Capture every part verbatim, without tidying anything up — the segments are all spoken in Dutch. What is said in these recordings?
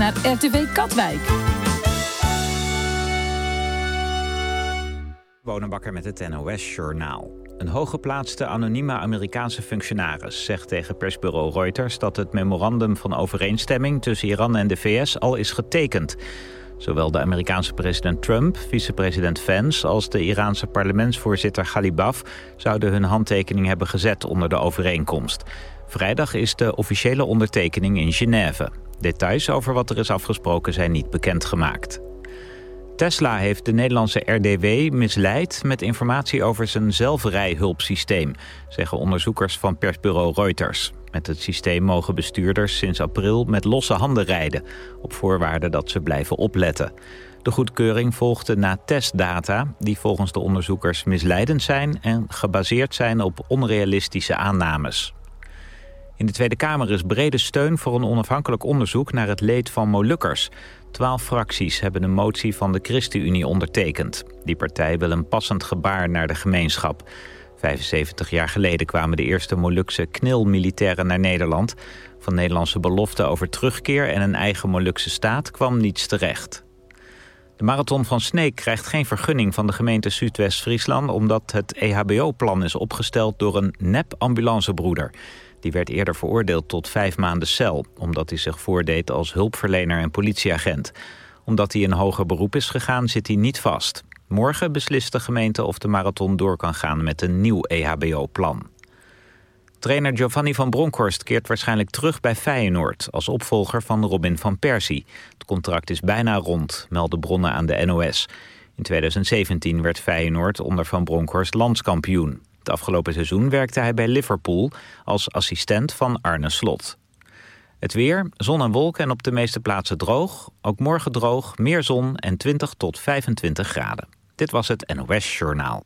naar R T V Katwijk. Bonenbakker met het N O S-journaal. Een hooggeplaatste anonieme Amerikaanse functionaris zegt tegen persbureau Reuters dat het memorandum van overeenstemming tussen Iran en de V S al is getekend. Zowel de Amerikaanse president Trump, vicepresident Vance als de Iraanse parlementsvoorzitter Ghalibaf zouden hun handtekening hebben gezet onder de overeenkomst. Vrijdag is de officiële ondertekening in Genève. Details over wat er is afgesproken zijn niet bekendgemaakt. Tesla heeft de Nederlandse R D W misleid met informatie over zijn zelfrijhulpsysteem, zeggen onderzoekers van persbureau Reuters. Met het systeem mogen bestuurders sinds april met losse handen rijden, op voorwaarde dat ze blijven opletten. De goedkeuring volgde na testdata die volgens de onderzoekers misleidend zijn en gebaseerd zijn op onrealistische aannames. In de Tweede Kamer is brede steun voor een onafhankelijk onderzoek naar het leed van Molukkers. Twaalf fracties hebben een motie van de ChristenUnie ondertekend. Die partij wil een passend gebaar naar de gemeenschap. vijfenzeventig jaar geleden kwamen de eerste Molukse knil-militairen naar Nederland. Van Nederlandse beloften over terugkeer en een eigen Molukse staat kwam niets terecht. De marathon van Sneek krijgt geen vergunning van de gemeente Zuidwest-Friesland, omdat het E H B O-plan is opgesteld door een nep-ambulancebroeder. Die werd eerder veroordeeld tot vijf maanden cel, omdat hij zich voordeed als hulpverlener en politieagent. Omdat hij in hoger beroep is gegaan, zit hij niet vast. Morgen beslist de gemeente of de marathon door kan gaan met een nieuw E H B O-plan. Trainer Giovanni van Bronckhorst keert waarschijnlijk terug bij Feyenoord als opvolger van Robin van Persie. Het contract is bijna rond, melden bronnen aan de N O S. In tweeduizend zeventien werd Feyenoord onder Van Bronckhorst landskampioen. Het afgelopen seizoen werkte hij bij Liverpool als assistent van Arne Slot. Het weer, zon en wolken en op de meeste plaatsen droog. Ook morgen droog, meer zon en twintig tot vijfentwintig graden. Dit was het N O S-journaal.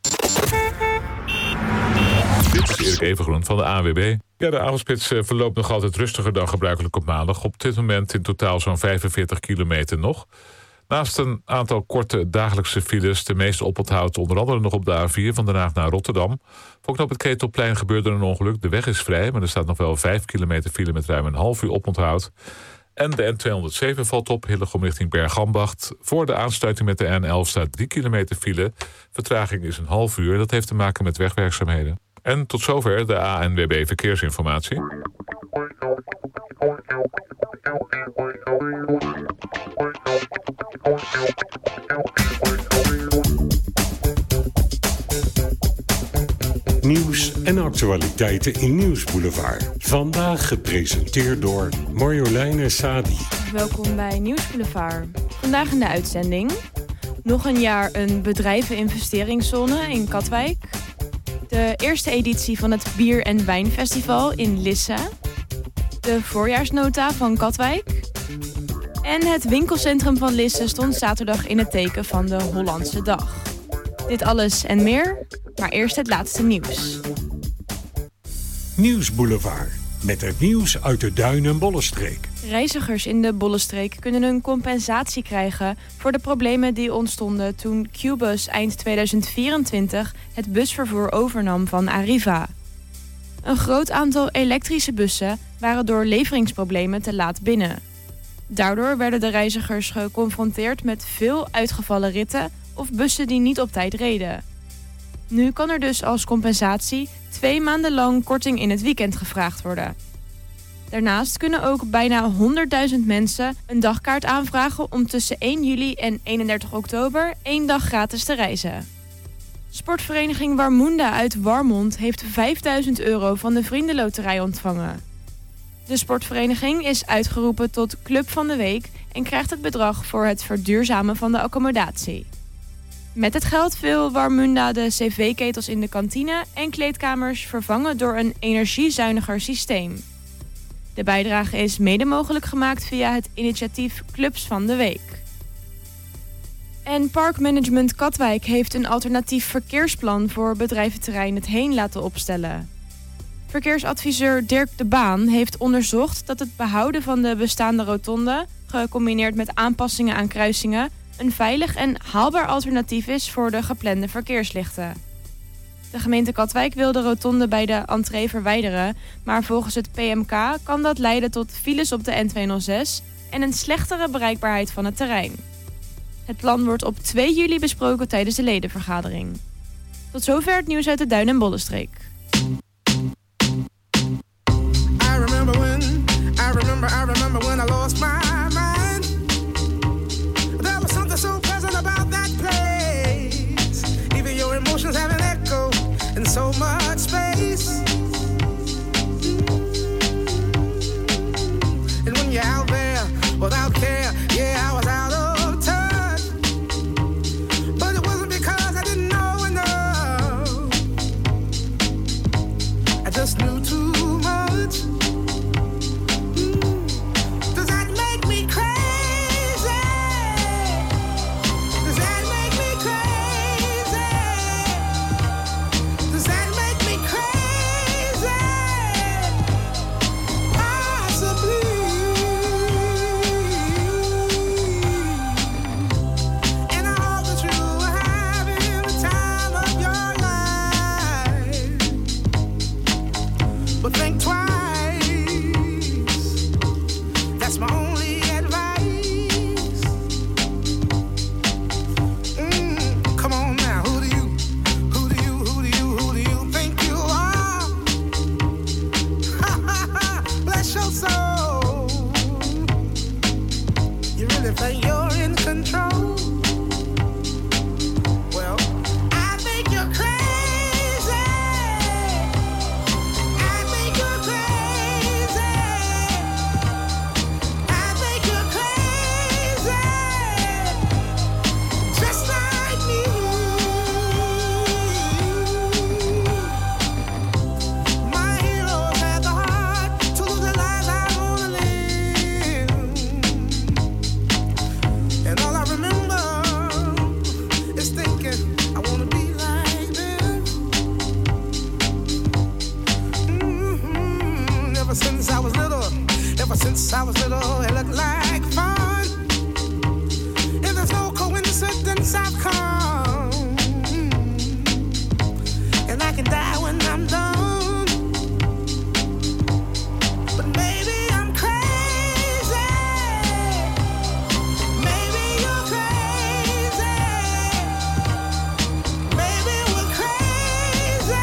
Dit is Erik Evengroen van de A N W B. Ja, de avondspits verloopt nog altijd rustiger dan gebruikelijk op maandag. Op dit moment in totaal zo'n vijfenveertig kilometer nog. Naast een aantal korte dagelijkse files, de meeste oponthoud onder andere nog op de A vier van Den Haag naar Rotterdam. Voor knop het Ketelplein gebeurde een ongeluk. De weg is vrij, maar er staat nog wel vijf kilometer file met ruim een half uur oponthoud. En de N tweehonderdzeven valt op, Hillegom richting Bergambacht. Voor de aansluiting met de N elf staat drie kilometer file. Vertraging is een half uur, dat heeft te maken met wegwerkzaamheden. En tot zover de A N W B Verkeersinformatie. Nieuws en actualiteiten in Nieuwsboulevard. Vandaag gepresenteerd door Marjoleine Sadi. Welkom bij Nieuwsboulevard. Vandaag in de uitzending. Nog een jaar een bedrijveninvesteringszone in Katwijk. De eerste editie van het Bier- en Wijnfestival in Lisse. De voorjaarsnota van Katwijk. En het winkelcentrum van Lisse stond zaterdag in het teken van de Hollandse Dag. Dit alles en meer, maar eerst het laatste nieuws. Nieuwsboulevard, met het nieuws uit de Duin- en Bollenstreek. Reizigers in de Bollenstreek kunnen een compensatie krijgen voor de problemen die ontstonden toen Qbus eind tweeduizend vierentwintig het busvervoer overnam van Arriva. Een groot aantal elektrische bussen waren door leveringsproblemen te laat binnen. Daardoor werden de reizigers geconfronteerd met veel uitgevallen ritten of bussen die niet op tijd reden. Nu kan er dus als compensatie twee maanden lang korting in het weekend gevraagd worden. Daarnaast kunnen ook bijna honderdduizend mensen een dagkaart aanvragen om tussen één juli en eenendertig oktober één dag gratis te reizen. Sportvereniging Warmoenda uit Warmond heeft vijfduizend euro van de Vriendenloterij ontvangen. De sportvereniging is uitgeroepen tot Club van de Week en krijgt het bedrag voor het verduurzamen van de accommodatie. Met het geld wil Warmoenda de cv-ketels in de kantine en kleedkamers vervangen door een energiezuiniger systeem. De bijdrage is mede mogelijk gemaakt via het initiatief Clubs van de Week. En Parkmanagement Katwijk heeft een alternatief verkeersplan voor bedrijventerrein Het Heen laten opstellen. Verkeersadviseur Dirk de Baan heeft onderzocht dat het behouden van de bestaande rotonde, gecombineerd met aanpassingen aan kruisingen, een veilig en haalbaar alternatief is voor de geplande verkeerslichten. De gemeente Katwijk wil de rotonde bij de entree verwijderen, maar volgens het P M K kan dat leiden tot files op de N tweehonderdzes en een slechtere bereikbaarheid van het terrein. Het plan wordt op twee juli besproken tijdens de ledenvergadering. Tot zover het nieuws uit de Duin- en Bollenstreek. I remember when, I remember, I remember when I lost my mind. There was something so pleasant about that place. Even your emotions have an echo in so much space. And when you're out there without care, yeah, I was out of touch. But it wasn't because I didn't know enough. I just knew too much. Does that make me crazy? Does that make me crazy? Does that make me crazy? Possibly. And I hope that you are having the time of your life. But think twice. That's my only advice. Mm, come on now, who do you, who do you, who do you, who do you think you are? Ha ha ha, bless your soul. You really think you're in control? Well, I think you're crazy. I think you're crazy. I think you're crazy. Just like me. My heroes had the heart to lose their lives. I wanna live. And all I remember is thinking I wanna be like them. Mhm. Ever since I was little, ever since I was little, it looked like fun. And there's no coincidence I've come. And I can die when I'm done. But maybe I'm crazy. Maybe you're crazy. Maybe we're crazy.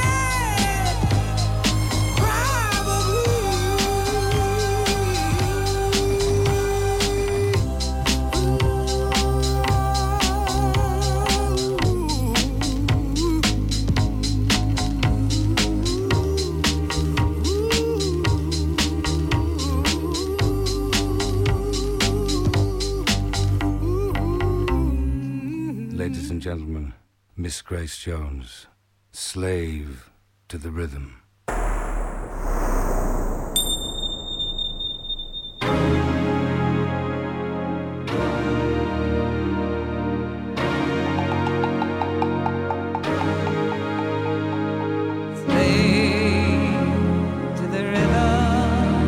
Ladies and gentlemen, Miss Grace Jones, slave to the rhythm. To the rhythm.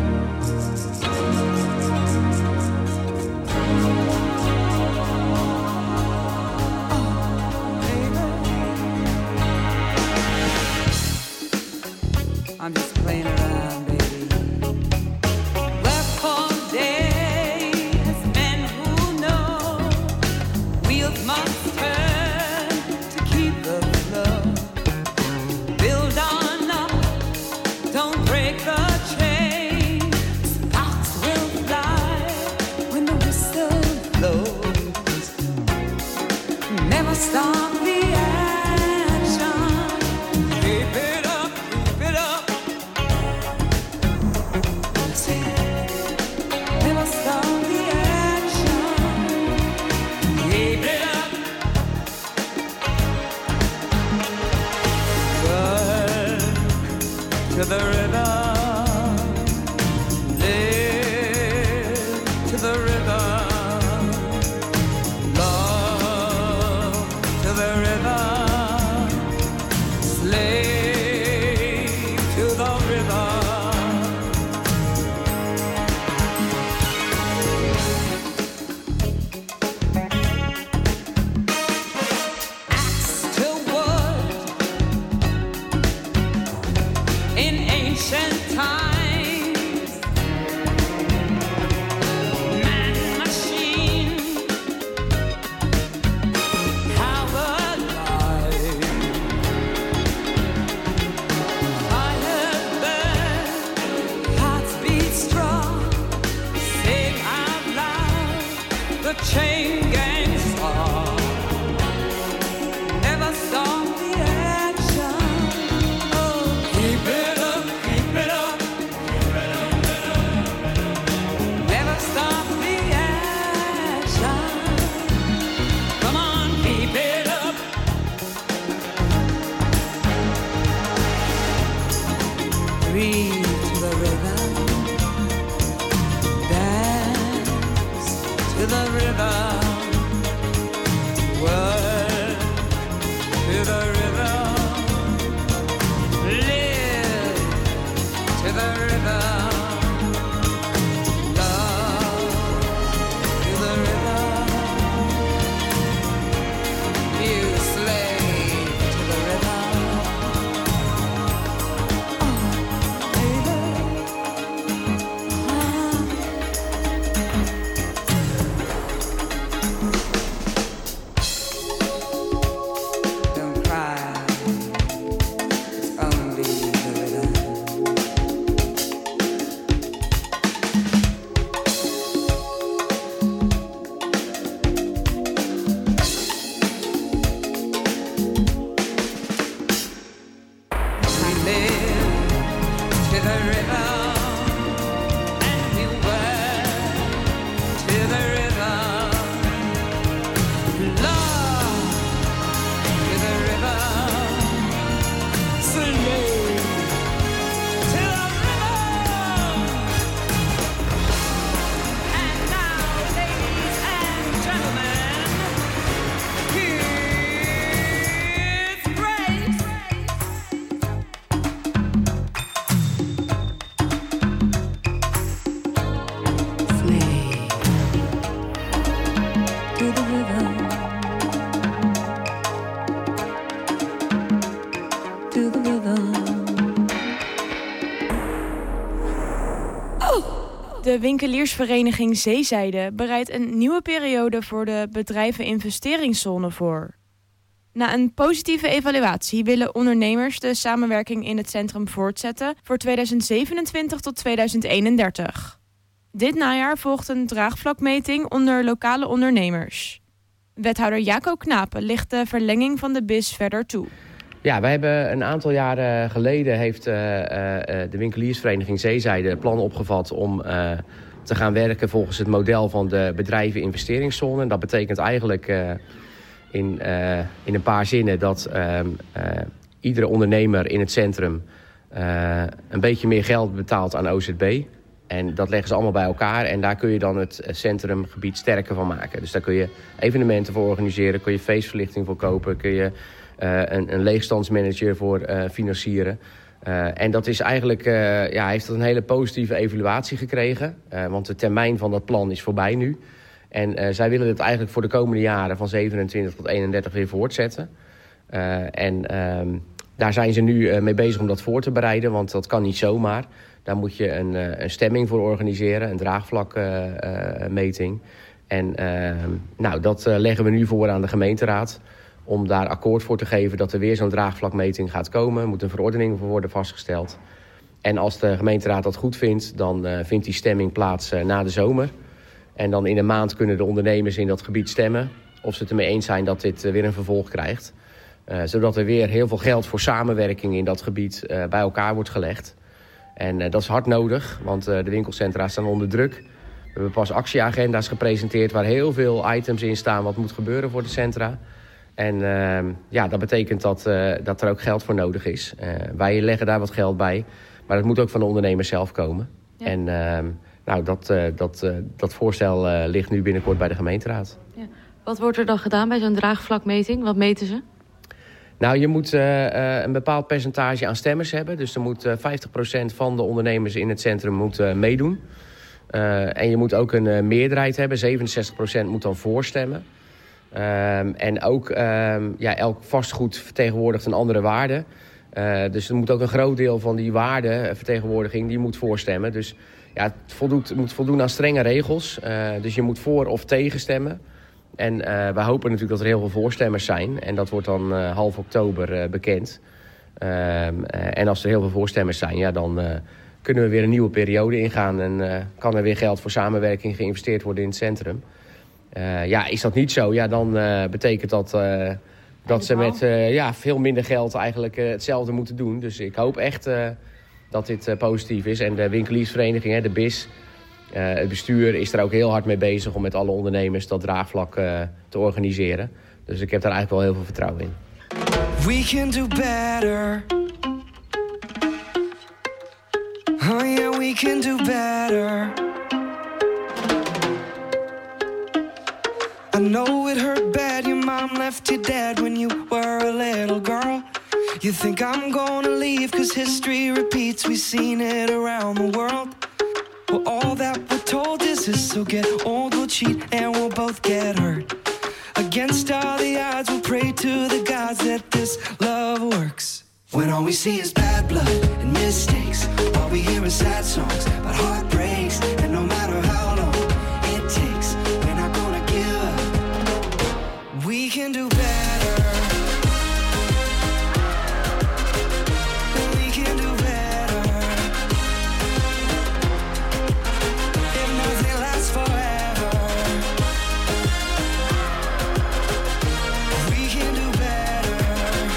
I'm just playing around, baby. Work all day as men who know wheels must turn to keep the flow. Build on up, don't break the chain. Sparks will fly when the whistle blows. Never stop the action. Keep it up, keep it up. Never stop the action. Keep it up. Work to the rhythm. Live to the rhythm. Love to the the chain gang song. Never stop the action. Oh, keep it up, keep it up, keep it up, keep it up. Never stop the action. Come on, keep it up. Breathe to the rhythm. Dance to the rhythm. Work to the rhythm. Live to the rhythm. Love to the rhythm. You slave to the rhythm. Oh, baby. Don't cry. It's only the rhythm. We live to the rhythm, and we work to the rhythm. Love to the rhythm, slave to the rhythm. And now, ladies and gentlemen, here's Grace. Slave to the rhythm, to the rhythm. De winkeliersvereniging Zeezijde bereidt een nieuwe periode voor de bedrijveninvesteringszone voor. Na een positieve evaluatie willen ondernemers de samenwerking in het centrum voortzetten voor tweeduizend zevenentwintig tot tweeduizend eenendertig. Dit najaar volgt een draagvlakmeting onder lokale ondernemers. Wethouder Jaco Knapen licht de verlenging van de B I S verder toe. Ja, wij hebben een aantal jaren geleden heeft uh, uh, de winkeliersvereniging Zeezijde het plan opgevat om uh, te gaan werken volgens het model van de bedrijveninvesteringszone. En dat betekent eigenlijk uh, in, uh, in een paar zinnen dat uh, uh, iedere ondernemer in het centrum uh, een beetje meer geld betaalt aan O Z B. En dat leggen ze allemaal bij elkaar en daar kun je dan het centrumgebied sterker van maken. Dus daar kun je evenementen voor organiseren, kun je feestverlichting voor kopen, kun je uh, een, een leegstandsmanager voor uh, financieren. Uh, en dat is eigenlijk, uh, ja, heeft dat een hele positieve evaluatie gekregen. Uh, want de termijn van dat plan is voorbij nu. En uh, zij willen het eigenlijk voor de komende jaren van zevenentwintig tot eenendertig weer voortzetten. Uh, en uh, daar zijn ze nu uh, mee bezig om dat voor te bereiden, want dat kan niet zomaar. Daar moet je een, uh, een stemming voor organiseren, een draagvlakmeting. Uh, uh, en uh, nou, dat uh, leggen we nu voor aan de gemeenteraad om daar akkoord voor te geven dat er weer zo'n draagvlakmeting gaat komen. Er moet een verordening voor worden vastgesteld. En als de gemeenteraad dat goed vindt, dan uh, vindt die stemming plaats uh, na de zomer. En dan in een maand kunnen de ondernemers in dat gebied stemmen of ze het ermee eens zijn dat dit uh, weer een vervolg krijgt. Uh, zodat er weer heel veel geld voor samenwerking in dat gebied uh, bij elkaar wordt gelegd. En uh, dat is hard nodig, want uh, de winkelcentra staan onder druk. We hebben pas actieagenda's gepresenteerd waar heel veel items in staan wat moet gebeuren voor de centra. En uh, ja, dat betekent dat, uh, dat er ook geld voor nodig is. Uh, wij leggen daar wat geld bij, maar dat moet ook van de ondernemers zelf komen. Ja. En uh, nou, dat, uh, dat, uh, dat voorstel uh, ligt nu binnenkort bij de gemeenteraad. Ja. Wat wordt er dan gedaan bij zo'n draagvlakmeting? Wat meten ze? Nou, je moet uh, uh, een bepaald percentage aan stemmers hebben. Dus er moet uh, vijftig procent van de ondernemers in het centrum moet, uh, meedoen. Uh, en je moet ook een uh, meerderheid hebben. zevenenzestig procent moet dan voorstemmen. Um, en ook um, ja, elk vastgoed vertegenwoordigt een andere waarde. Uh, dus er moet ook een groot deel van die waardevertegenwoordiging die moet voorstemmen. Dus ja, het voldoet, moet voldoen aan strenge regels. Uh, dus je moet voor of tegen stemmen. En uh, we hopen natuurlijk dat er heel veel voorstemmers zijn. En dat wordt dan uh, half oktober uh, bekend. Uh, uh, en als er heel veel voorstemmers zijn, ja, dan uh, kunnen we weer een nieuwe periode ingaan. En uh, kan er weer geld voor samenwerking geïnvesteerd worden in het centrum. Uh, ja, is dat niet zo, ja, dan uh, betekent dat... Uh, dat ze met uh, ja, veel minder geld eigenlijk uh, hetzelfde moeten doen. Dus ik hoop echt uh, dat dit uh, positief is. En de winkeliersvereniging, hè, de B I S, uh, het bestuur is er ook heel hard mee bezig... om met alle ondernemers dat draagvlak uh, te organiseren. Dus ik heb daar eigenlijk wel heel veel vertrouwen in. We can do better. Oh yeah, we can do better. I know it hurt bad, your mom left you dead when you were a little girl. You think I'm gonna leave cause history repeats, we've seen it around the world. Well, all that we're told is this, so get old, we'll cheat and we'll both get hurt. Against all the odds, we'll pray to the gods that this love works. When all we see is bad blood and mistakes, all we hear is sad songs about heartbreaks, and no matter how long it takes, we're not gonna give up. We can do better. We can do better. If nothing lasts forever, we can do better.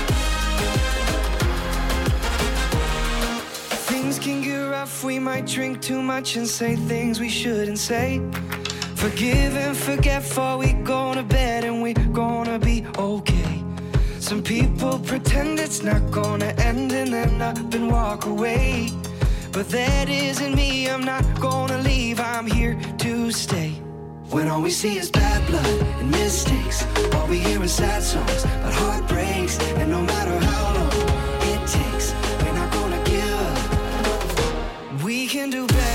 Things can get rough, we might drink too much and say things we shouldn't say. Forgive and forget before we go to bed, and we're gonna be okay. Some people pretend it's not gonna end and then up and walk away. But that isn't me, I'm not gonna leave, I'm here to stay. When all we see is bad blood and mistakes, all we hear is sad songs about heartbreaks, and no matter how long it takes, we're not gonna give up. We can do better.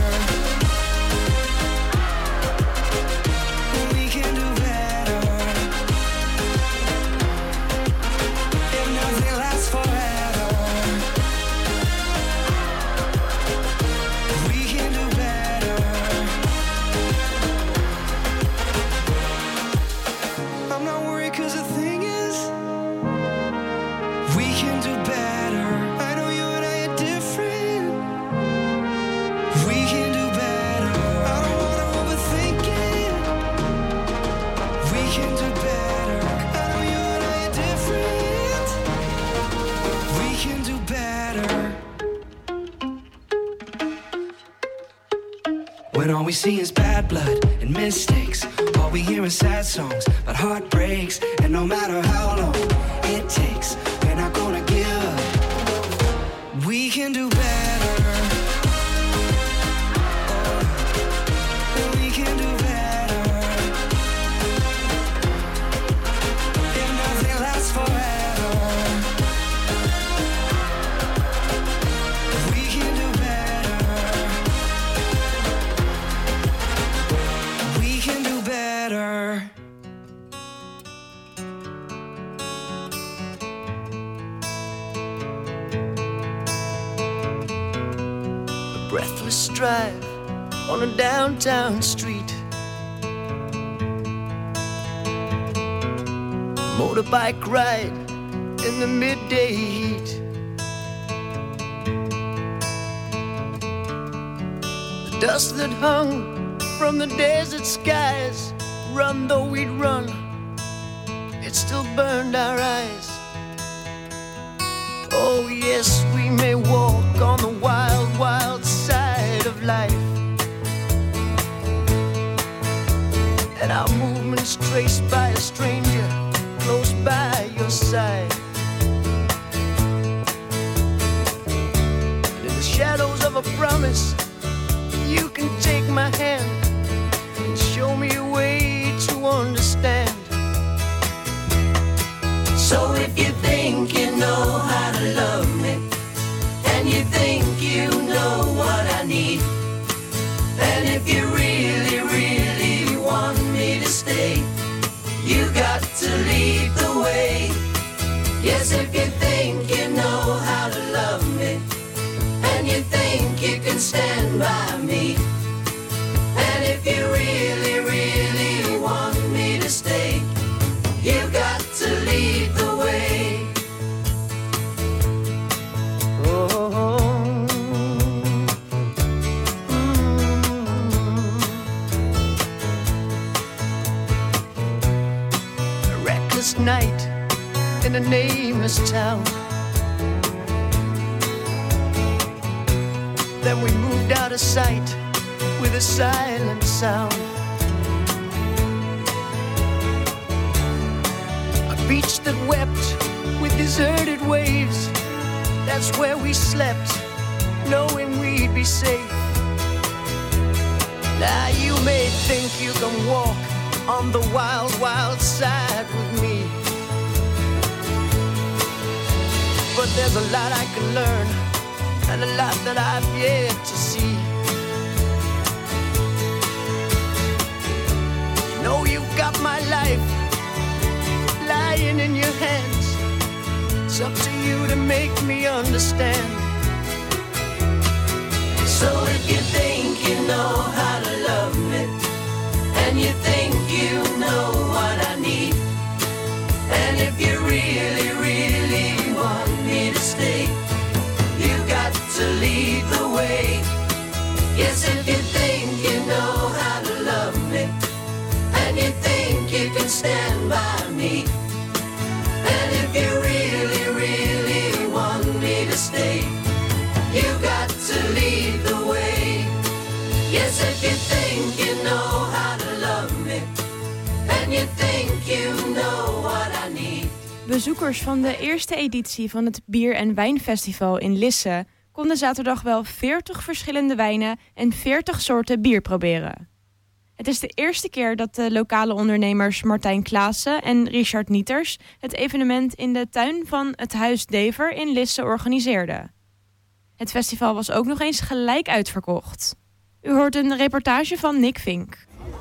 When all we see is bad blood and mistakes, all we hear is sad songs about heartbreaks, and no matter how long it takes, we're not gonna give up. We can do better. Oh, we can do better. If nothing lasts forever, we can do better. We can do better. A breathless drive on a downtown street. Motorbike ride in the midday heat. The dust that hung from the desert skies, run though we'd run, it still burned our eyes. Oh yes, we may walk on the wild, wild side of life, and our movements traced by a stranger close by your side. And in the shadows of a promise, you can take my hand and show me a way to understand. So if you think you know how to love me, and you think you know what I need, and if you really, really want me to stay, you got to lead the way. Yes, if you think you know how to love me, and you think you can stand by me, and if you really, really want me to stay, you got to lead the way. Oh, mm-hmm. nameless night in a nameless town. Then we moved out of sight with a silent sound. A beach that wept with deserted waves, that's where we slept, knowing we'd be safe. Now you may think you can walk on the wild, wild side with me, but there's a lot I can learn and a lot that I've yet to see. You know you've got my life lying in your hands. It's up to you to make me understand. So if you think you know how to love me, and you think you know what I need, and if you really, really want me to stay, you got to lead the way. Yes, if you think you know how to love me, and you think you can stand by me, and if you really, really want me to stay, you got to lead the way. Yes, if you think you know how to love me, and you think you know what I need. Bezoekers van de eerste editie van het Bier- en Wijnfestival in Lisse konden zaterdag wel veertig verschillende wijnen en veertig soorten bier proberen. Het is de eerste keer dat de lokale ondernemers Martijn Klaassen en Richard Nieters het evenement in de tuin van het Huis Dever in Lisse organiseerden. Het festival was ook nog eens gelijk uitverkocht. U hoort een reportage van Nick Vink.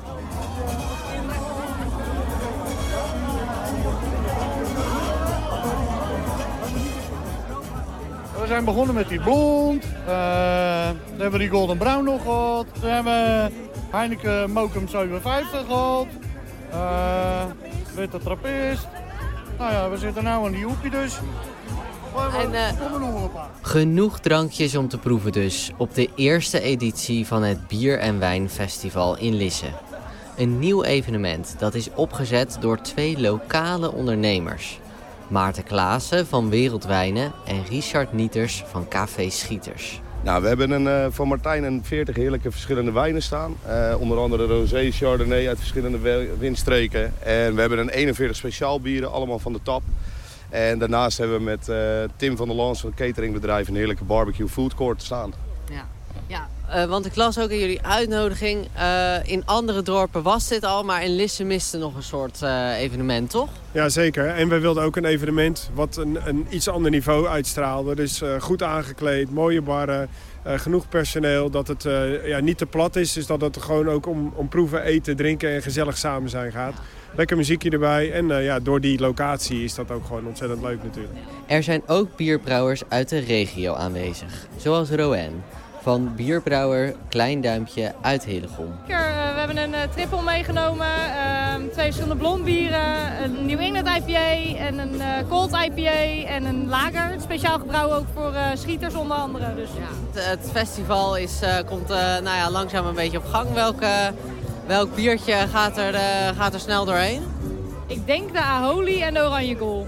We zijn begonnen met die blond, uh, dan hebben we die golden brown nog gehad, dan hebben we Heineken Mokum zevenenvijftig gehad, uh, witte trappist. Nou ja, we zitten nu aan die hoepie dus. En, uh, genoeg drankjes om te proeven dus op de eerste editie van het Bier- en Wijnfestival in Lisse. Een nieuw evenement dat is opgezet door twee lokale ondernemers. Maarten Klaassen van Wereldwijnen en Richard Nieters van Café Schieters. Nou, we hebben een, uh, van Martijn een veertig heerlijke verschillende wijnen staan. Uh, onder andere rosé, chardonnay uit verschillende windstreken. En we hebben een eenenveertig speciaal bieren, allemaal van de tap. En daarnaast hebben we met uh, Tim van der Lans van het cateringbedrijf een heerlijke barbecue food court staan. Ja, ja. Uh, want ik las ook in jullie uitnodiging, uh, in andere dorpen was dit al, maar in Lisse miste nog een soort uh, evenement, toch? Ja, zeker. En we wilden ook een evenement wat een, een iets ander niveau uitstraalde. Dus uh, goed aangekleed, mooie barren, uh, genoeg personeel, dat het uh, ja, niet te plat is. Dus dat het gewoon ook om, om proeven, eten, drinken en gezellig samen zijn gaat. Lekker muziekje erbij en uh, ja, door die locatie is dat ook gewoon ontzettend leuk natuurlijk. Er zijn ook bierbrouwers uit de regio aanwezig, zoals Rowan van bierbrouwer Klein Duimpje uit Hillegom. We hebben een uh, triple meegenomen, uh, twee verschillende blondbieren, een New England I P A en een uh, Cold I P A en een lager. Speciaal gebrouwen ook voor uh, schieters onder andere. Dus. Ja, het, het festival is, uh, komt uh, nou ja, langzaam een beetje op gang. Welke, welk biertje gaat er, uh, gaat er snel doorheen? Ik denk de Aholi en de Oranje Gol.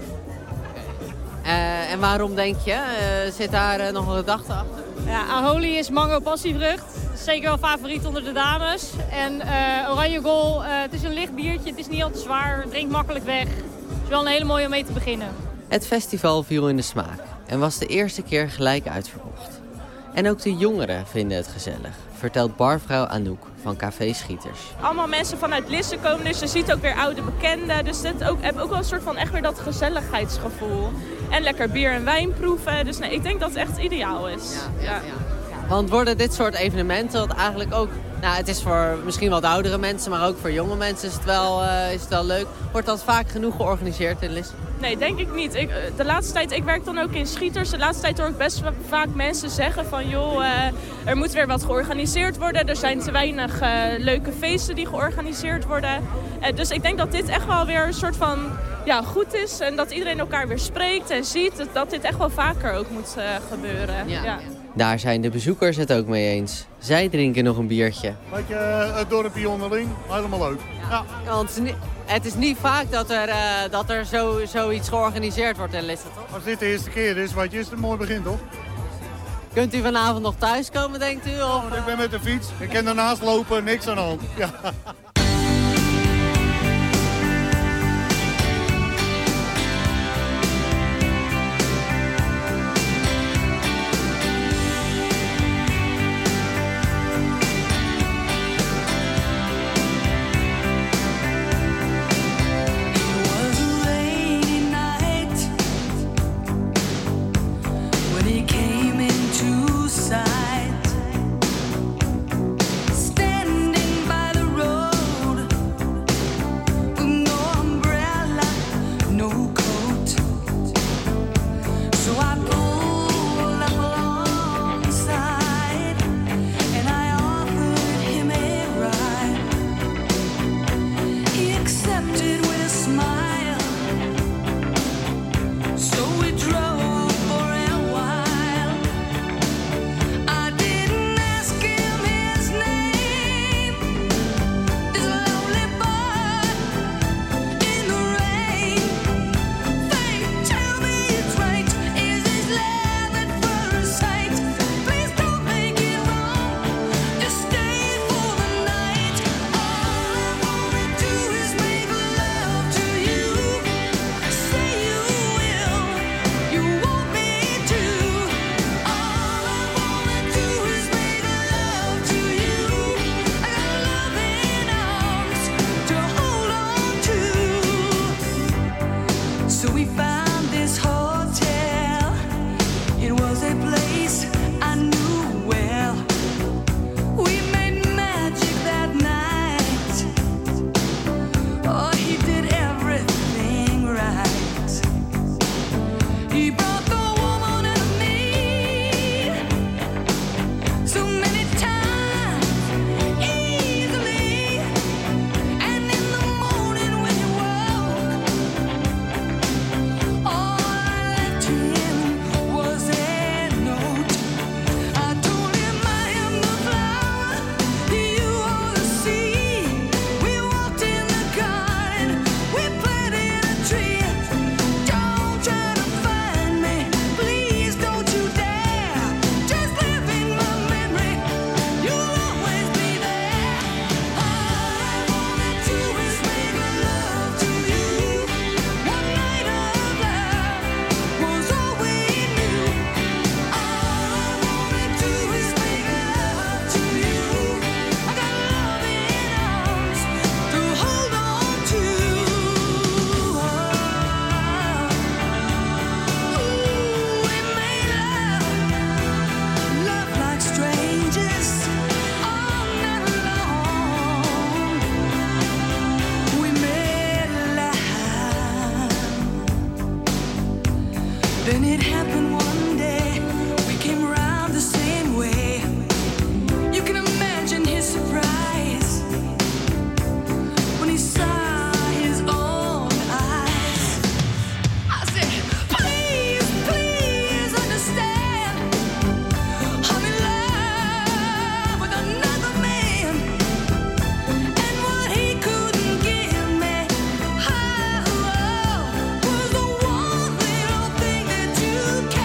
Uh, en waarom denk je? Uh, zit daar uh, nog een gedachte achter? Ja, Aholi is mango passievrucht. Zeker wel favoriet onder de dames. En uh, Oranje Gol, uh, het is een licht biertje. Het is niet al te zwaar. Het drinkt makkelijk weg. Het is wel een hele mooie om mee te beginnen. Het festival viel in de smaak en was de eerste keer gelijk uitverkocht. En ook de jongeren vinden het gezellig, vertelt barvrouw Anouk van Café Schieters. Allemaal mensen vanuit Lisse komen, dus je ziet ook weer oude bekenden. Dus dit ook, heb ook wel een soort van echt weer dat gezelligheidsgevoel. En lekker bier en wijn proeven. Dus nee, ik denk dat het echt ideaal is. Ja, ja, ja. Want worden dit soort evenementen, wat eigenlijk ook, nou het is voor misschien wat oudere mensen, maar ook voor jonge mensen is het wel, uh, is het wel leuk. Wordt dat vaak genoeg georganiseerd in Lisse? Nee, denk ik niet. Ik, de laatste tijd, ik werk dan ook in Schieters. De laatste tijd hoor ik best vaak mensen zeggen van joh, uh, er moet weer wat georganiseerd worden. Er zijn te weinig uh, leuke feesten die georganiseerd worden. Uh, dus ik denk dat dit echt wel weer een soort van ja, goed is. En dat iedereen elkaar weer spreekt en ziet. Dat, dat dit echt wel vaker ook moet uh, gebeuren. Ja. Ja. Daar zijn de bezoekers het ook mee eens. Zij drinken nog een biertje. Weet je, het dorpje onderling, helemaal leuk. Ja. Ja, want het is niet, het is niet vaak dat er, uh, dat er zo, zoiets georganiseerd wordt in Lisse, toch? Als dit de eerste keer is, weet je, is het een mooi begin, toch? Kunt u vanavond nog thuiskomen, denkt u? Of, oh, ik ben met de fiets. Ik kan ernaast lopen, niks aan de hand. Ja. Then it happened one day, we came around the same way. You can imagine his surprise when he saw his own eyes. I said, please, please understand, I'm in love with another man, and what he couldn't give me, oh, oh, was the one little thing that you can.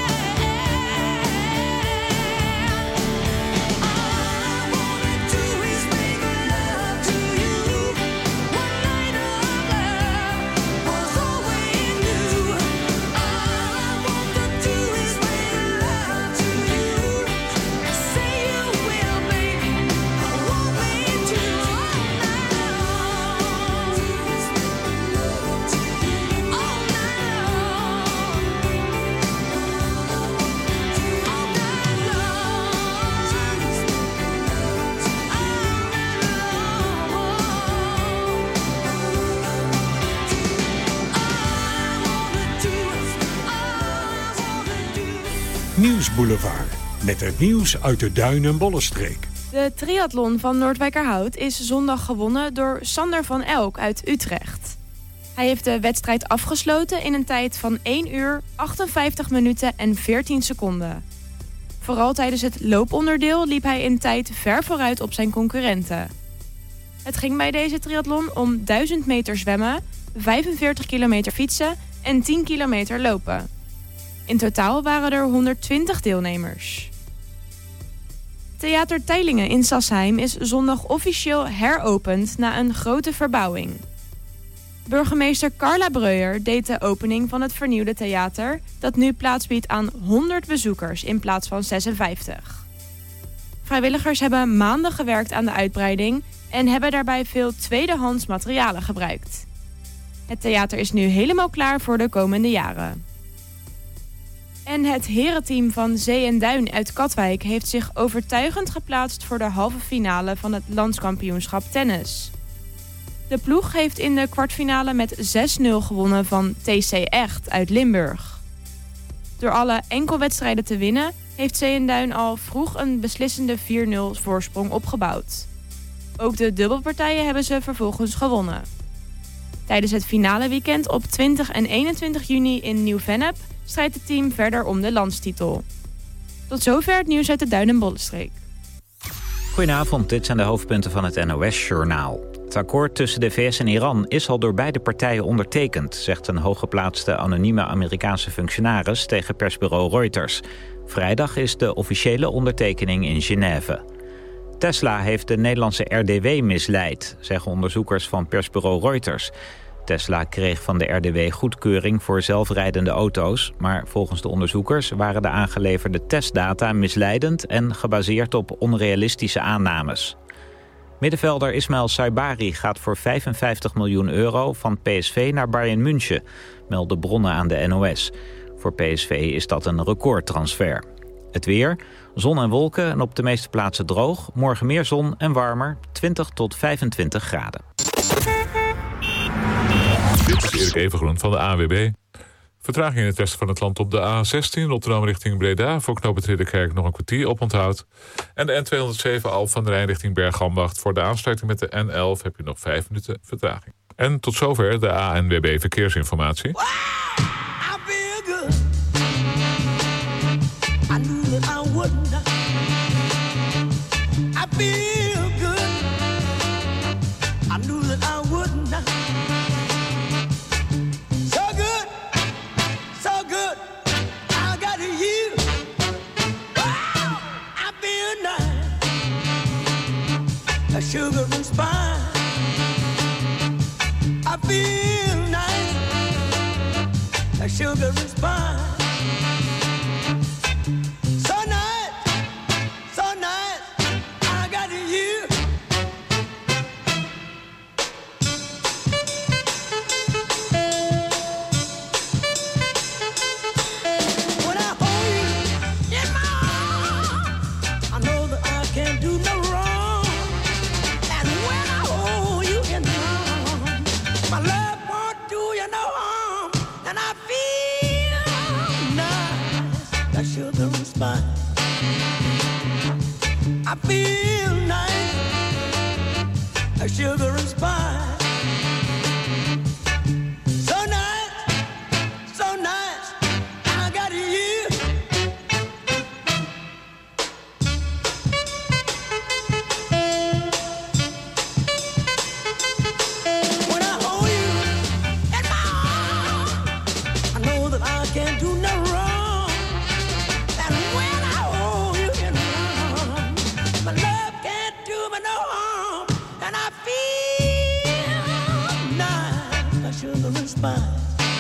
All I wanna do is make love to you. One night of love was all we knew. All I want to do is make love to you. Say you will, baby. Want me to all night long. All Nieuwsboulevard. Met het nieuws uit de Duin- en Bollenstreek. De triathlon van Noordwijkerhout is zondag gewonnen door Sander van Elk uit Utrecht. Hij heeft de wedstrijd afgesloten in een tijd van één uur, achtenvijftig minuten en veertien seconden. Vooral tijdens het looponderdeel liep hij in tijd ver vooruit op zijn concurrenten. Het ging bij deze triathlon om duizend meter zwemmen, vijfenveertig kilometer fietsen en tien kilometer lopen. In totaal waren er honderdtwintig deelnemers. Theater Teylingen in Sassheim is zondag officieel heropend na een grote verbouwing. Burgemeester Carla Breuer deed de opening van het vernieuwde theater, dat nu plaats biedt aan honderd bezoekers in plaats van zesenvijftig. Vrijwilligers hebben maanden gewerkt aan de uitbreiding en hebben daarbij veel tweedehands materialen gebruikt. Het theater is nu helemaal klaar voor de komende jaren. En het herenteam van Zee en Duin uit Katwijk heeft zich overtuigend geplaatst voor de halve finale van het landskampioenschap tennis. De ploeg heeft in de kwartfinale met zes nul gewonnen van T C Echt uit Limburg. Door alle enkelwedstrijden te winnen heeft Zee en Duin al vroeg een beslissende vier nul voorsprong opgebouwd. Ook de dubbelpartijen hebben ze vervolgens gewonnen. Tijdens het finale weekend op twintig en eenentwintig juni in Nieuw-Vennep strijdt het team verder om de landstitel. Tot zover het nieuws uit de Duin- en Bollenstreek. Goedenavond, dit zijn de hoofdpunten van het N O S-journaal. Het akkoord tussen de V S en Iran is al door beide partijen ondertekend, zegt een hooggeplaatste anonieme Amerikaanse functionaris tegen persbureau Reuters. Vrijdag is de officiële ondertekening in Genève. Tesla heeft de Nederlandse R D W misleid, zeggen onderzoekers van persbureau Reuters. Tesla kreeg van de R D W goedkeuring voor zelfrijdende auto's, maar volgens de onderzoekers waren de aangeleverde testdata misleidend en gebaseerd op onrealistische aannames. Middenvelder Ismail Saibari gaat voor vijfenvijftig miljoen euro van P S V naar Bayern München, melden bronnen aan de N O S. Voor P S V is dat een recordtransfer. Het weer, zon en wolken en op de meeste plaatsen droog. Morgen meer zon en warmer, twintig tot vijfentwintig graden. Dit is Erik Evengroen van de A N W B. Vertraging in het westen van het land op de A zestien, Rotterdam richting Breda. Voor knooppunt Ridderkerk nog een kwartier oponthoud. En de N tweehonderdzeven Alphen van de Rijn richting Bergambacht. Voor de aansluiting met de N elf heb je nog vijf minuten vertraging. En tot zover de A N W B Verkeersinformatie. I knew that I wouldn't. I feel good. I knew that I wouldn't. So good, so good. I got you. Wow, I feel nice. A sugar and spice. I feel nice. A sugar and spice. I feel nice, a sugar and spice. So nice, so nice, I got you. When I hold you in my arms, I know that I can't do no wrong. And when I hold you in my arms, my love can't do me no harm. And I feel nice, a sugar and spice.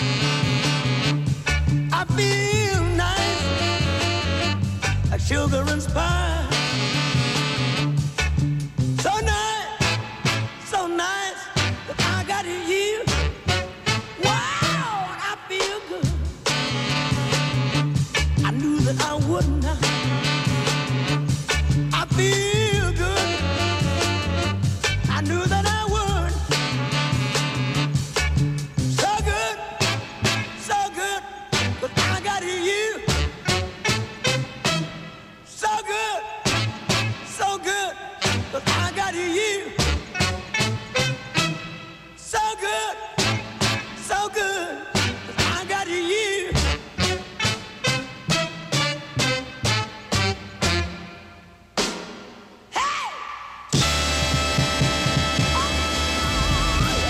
I feel nice, a sugar and spice. So nice, so nice, that I got you. Wow, I feel good. I knew that I wouldn't. I feel good. I knew that I would. So good, so good, but I got you. So good,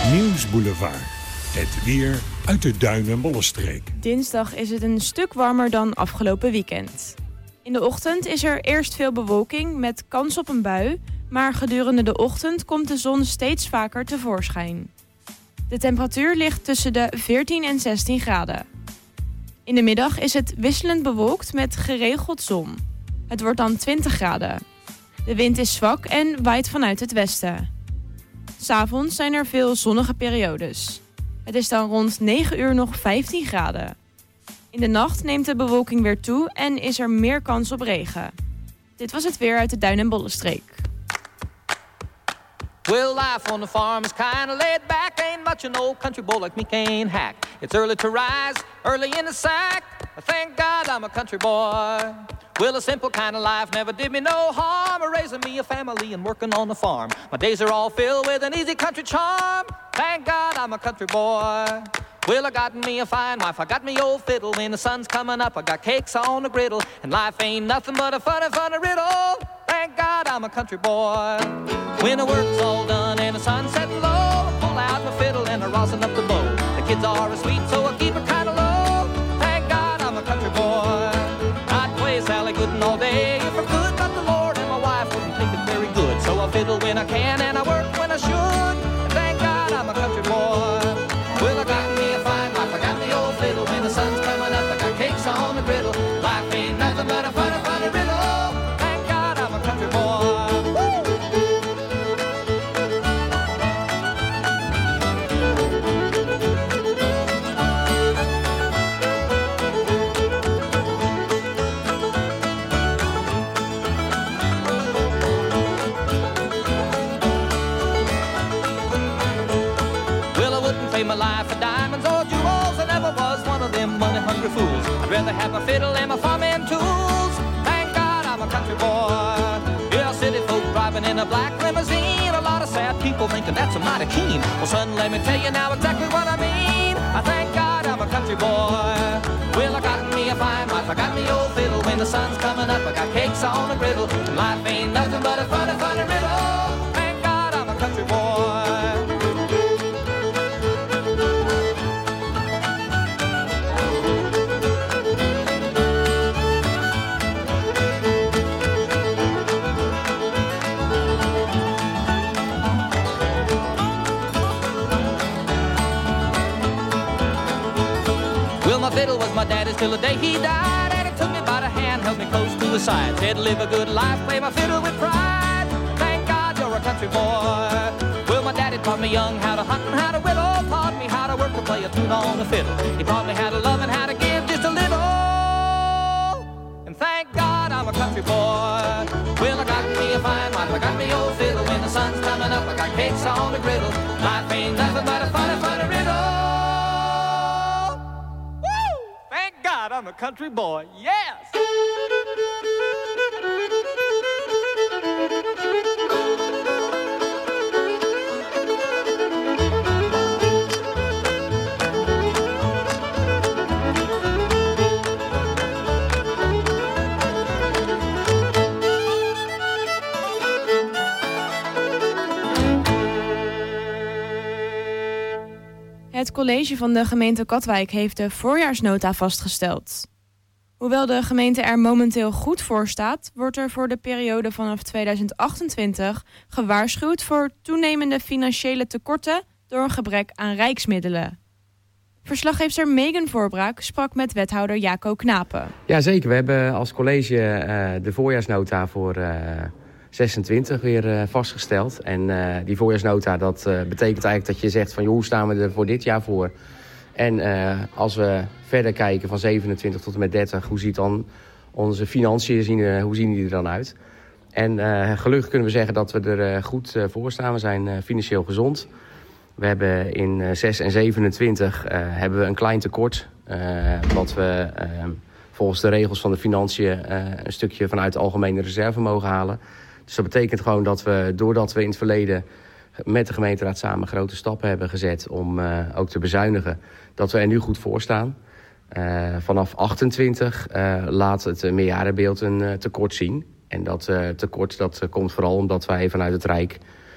Nieuwsboulevard. Het weer uit de Duin- en Bollenstreek. Dinsdag is het een stuk warmer dan afgelopen weekend. In de ochtend is er eerst veel bewolking met kans op een bui, maar gedurende de ochtend komt de zon steeds vaker tevoorschijn. De temperatuur ligt tussen de veertien en zestien graden. In de middag is het wisselend bewolkt met geregeld zon. Het wordt dan twintig graden. De wind is zwak en waait vanuit het westen. 'S Avonds zijn er veel zonnige periodes. Het is dan rond negen uur nog vijftien graden. In de nacht neemt de bewolking weer toe en is er meer kans op regen. Dit was het weer uit de Duin- en Bollenstreek. Well, life on the farm is kinda laid back. Ain't much an old country boy like me can't hack. It's early to rise, early in the sack. Thank God I'm a country boy. Well, a simple kind of life never did me no harm. Raising me a family and working on the farm. My days are all filled with an easy country charm. Thank God I'm a country boy. Well, I got me a fine wife, I got me old fiddle. When the sun's coming up, I got cakes on the griddle. And life ain't nothing but a funny, funny riddle. Thank God I'm a country boy. When the work's all done and the sun's setting low, I pull out my fiddle and I rosin up the bow. The kids are sweet, so I keep it kind of low. Thank God I'm a country boy. I'd play Sally Gooden all day if I could, but the Lord and my wife wouldn't think it very good. So I fiddle when I can and I work when I should. And thank God I'm a country boy. Well, I got me a fine wife, I got me old fiddle. When the sun's coming up, I got cakes on the griddle. Life ain't nothing but a funny, funny riddle. Thank God I'm a country boy. My life for diamonds or jewels. I never was one of them money-hungry fools. I'd rather have my fiddle and my farming tools. Thank God I'm a country boy. Yeah, city folk driving in a black limousine. A lot of sad people thinking that's a mighty keen. Well, son, let me tell you now exactly what I mean. I thank God I'm a country boy. Well, I got me a fine wife, I got me old fiddle. When the sun's coming up, I got cakes on the griddle. And life ain't nothing but a funny, funny riddle. Thank God I'm a country boy. My fiddle was my daddy's till the day he died. And he took me by the hand, held me close to the side. Said live a good life, play my fiddle with pride. Thank God you're a country boy. Well, my daddy taught me young how to hunt and how to whittle. Taught me how to work to play a tune on the fiddle. He taught me how to love and how to give just a little. And thank God I'm a country boy. Well, I got me a fine wife, I got me old fiddle. When the sun's coming up, I got cakes on the griddle. Life ain't nothing but a funny, funny riddle. I'm a country boy, yes! Het college van de gemeente Katwijk heeft de voorjaarsnota vastgesteld. Hoewel de gemeente er momenteel goed voor staat, wordt er voor de periode vanaf tweeduizend achtentwintig gewaarschuwd voor toenemende financiële tekorten door een gebrek aan rijksmiddelen. Verslaggever Megan Voorbraak sprak met wethouder Jaco Knapen. Jazeker, we hebben als college uh, de voorjaarsnota voor uh, zesentwintig weer uh, vastgesteld. En uh, die voorjaarsnota dat uh, betekent eigenlijk dat je zegt van joh, hoe staan we er voor dit jaar voor? En uh, als we verder kijken van zevenentwintig tot en met dertig, hoe ziet dan onze financiën zien, uh, hoe zien die er dan uit? En uh, gelukkig kunnen we zeggen dat we er uh, goed uh, voor staan. We zijn uh, financieel gezond. We hebben in uh, zes en zevenentwintig uh, hebben we een klein tekort. Uh, wat we uh, volgens de regels van de financiën uh, een stukje vanuit de algemene reserve mogen halen. Dus dat betekent gewoon dat we, doordat we in het verleden met de gemeenteraad samen grote stappen hebben gezet om uh, ook te bezuinigen, dat we er nu goed voor staan. Uh, vanaf achtentwintig uh, laat het meerjarenbeeld een uh, tekort zien. En dat uh, tekort dat uh, komt vooral omdat wij vanuit het Rijk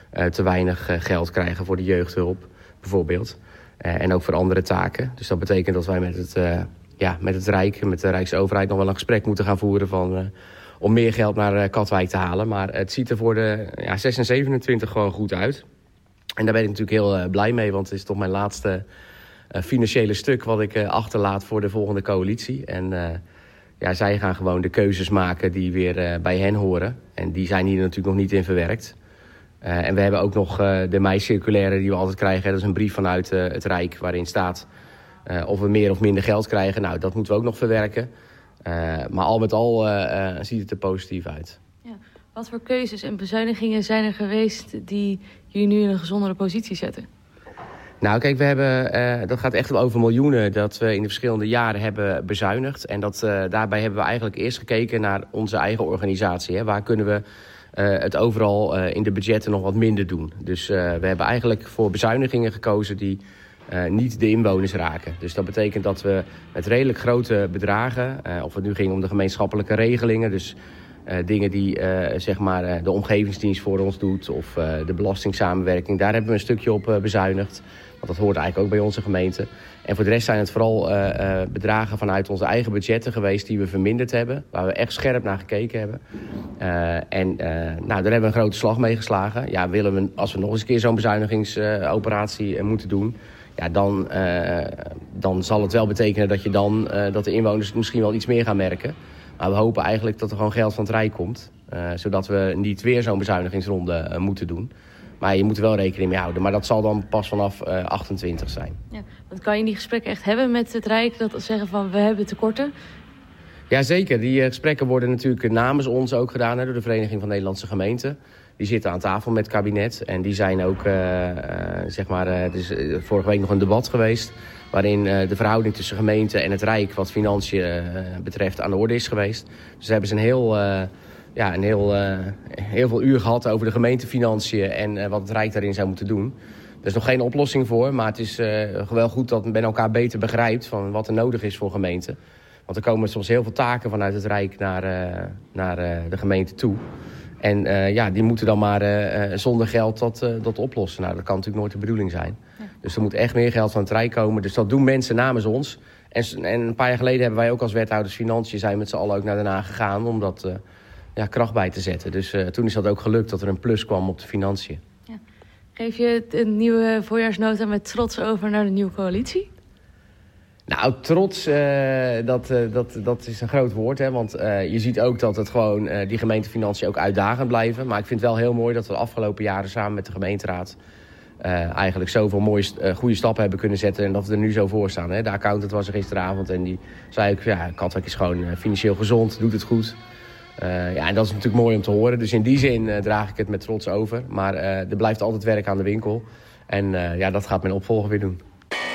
uh, te weinig uh, geld krijgen voor de jeugdhulp, bijvoorbeeld. Uh, en ook voor andere taken. Dus dat betekent dat wij met het, uh, ja, met het Rijk, met de Rijksoverheid nog wel een gesprek moeten gaan voeren van, uh, om meer geld naar uh, Katwijk te halen. Maar het ziet er voor de ja, zes en zevenentwintig gewoon goed uit. En daar ben ik natuurlijk heel uh, blij mee, want het is toch mijn laatste uh, financiële stuk wat ik uh, achterlaat voor de volgende coalitie. En uh, ja, zij gaan gewoon de keuzes maken die weer uh, bij hen horen. En die zijn hier natuurlijk nog niet in verwerkt. Uh, en we hebben ook nog uh, de mei-circulaire die we altijd krijgen. Dat is een brief vanuit uh, het Rijk waarin staat uh, of we meer of minder geld krijgen. Nou, dat moeten we ook nog verwerken. Uh, maar al met al uh, uh, ziet het er positief uit. Ja. Wat voor keuzes en bezuinigingen zijn er geweest die jullie nu in een gezondere positie zetten? Nou, kijk, we hebben, uh, dat gaat echt wel over miljoenen dat we in de verschillende jaren hebben bezuinigd. En dat, uh, daarbij hebben we eigenlijk eerst gekeken naar onze eigen organisatie. Hè. Waar kunnen we uh, het overal uh, in de budgetten nog wat minder doen? Dus uh, we hebben eigenlijk voor bezuinigingen gekozen die uh, niet de inwoners raken. Dus dat betekent dat we met redelijk grote bedragen, uh, of het nu ging om de gemeenschappelijke regelingen, dus Uh, dingen die uh, zeg maar, uh, de omgevingsdienst voor ons doet of uh, de belastingssamenwerking. Daar hebben we een stukje op uh, bezuinigd. Want dat hoort eigenlijk ook bij onze gemeente. En voor de rest zijn het vooral uh, uh, bedragen vanuit onze eigen budgetten geweest die we verminderd hebben. Waar we echt scherp naar gekeken hebben. Uh, en uh, nou, daar hebben we een grote slag mee geslagen. Ja, willen we, als we nog eens een keer zo'n bezuinigingsoperatie uh, moeten doen, ja, dan, uh, dan zal het wel betekenen dat, je dan, uh, dat de inwoners misschien wel iets meer gaan merken. Maar we hopen eigenlijk dat er gewoon geld van het Rijk komt. Uh, zodat we niet weer zo'n bezuinigingsronde uh, moeten doen. Maar je moet er wel rekening mee houden. Maar dat zal dan pas vanaf uh, achtentwintig zijn. Ja, want kan je die gesprekken echt hebben met het Rijk? Dat zeggen van we hebben tekorten? Jazeker. Die uh, gesprekken worden natuurlijk namens ons ook gedaan. Hè, door de Vereniging van Nederlandse Gemeenten. Die zitten aan tafel met het kabinet. En die zijn ook, uh, uh, zeg maar, uh, er is uh, vorige week nog een debat geweest. Waarin uh, de verhouding tussen gemeente en het Rijk wat financiën uh, betreft aan de orde is geweest. Dus hebben ze een heel, uh, ja, een heel, uh, heel veel uur gehad over de gemeentefinanciën en uh, wat het Rijk daarin zou moeten doen. Er is nog geen oplossing voor, maar het is uh, wel goed dat men elkaar beter begrijpt van wat er nodig is voor gemeenten. Want er komen soms heel veel taken vanuit het Rijk naar, uh, naar uh, de gemeente toe. En uh, ja, die moeten dan maar uh, zonder geld dat, uh, dat oplossen. Nou, dat kan natuurlijk nooit de bedoeling zijn. Ja. Dus er moet echt meer geld van het Rijk komen. Dus dat doen mensen namens ons. En, en een paar jaar geleden hebben wij ook als wethouders Financiën zijn met z'n allen ook naar Den Haag gegaan om dat uh, ja, kracht bij te zetten. Dus uh, toen is dat ook gelukt dat er een plus kwam op de financiën. Ja. Geef je een nieuwe voorjaarsnota met trots over naar de nieuwe coalitie? Nou, trots, uh, dat, uh, dat, dat is een groot woord. Hè? Want uh, je ziet ook dat het gewoon, uh, die gemeentefinanciën ook uitdagend blijven. Maar ik vind het wel heel mooi dat we de afgelopen jaren samen met de gemeenteraad Uh, eigenlijk zoveel mooie, uh, goede stappen hebben kunnen zetten en dat we er nu zo voor staan. Hè. De accountant was er gisteravond en die zei ook, ja, Katwijk is gewoon uh, financieel gezond, doet het goed. Uh, ja, en dat is natuurlijk mooi om te horen. Dus in die zin uh, draag ik het met trots over. Maar uh, er blijft altijd werk aan de winkel. En uh, ja, dat gaat mijn opvolger weer doen.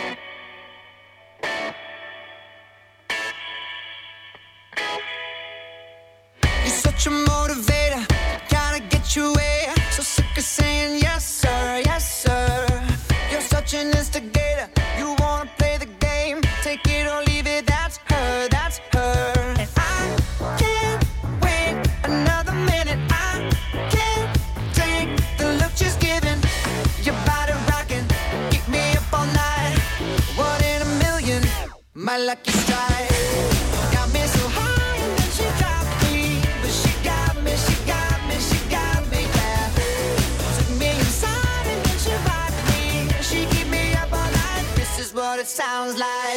You're such a motivator, kinda get your way. So sick of saying yes sir, yes sir. You're such an instigator, you wanna play the game. Take it or leave it, that's her, that's her. And I can't wait another minute. I can't take the look she's giving. Your body rocking, keep me up all night. One in a million, my lucky strike. Got me so high and then she dropped me. But she got me, she got me, she got me, yeah. Took me inside and then she rocked me. She keep me up all night, this is what it sounds like.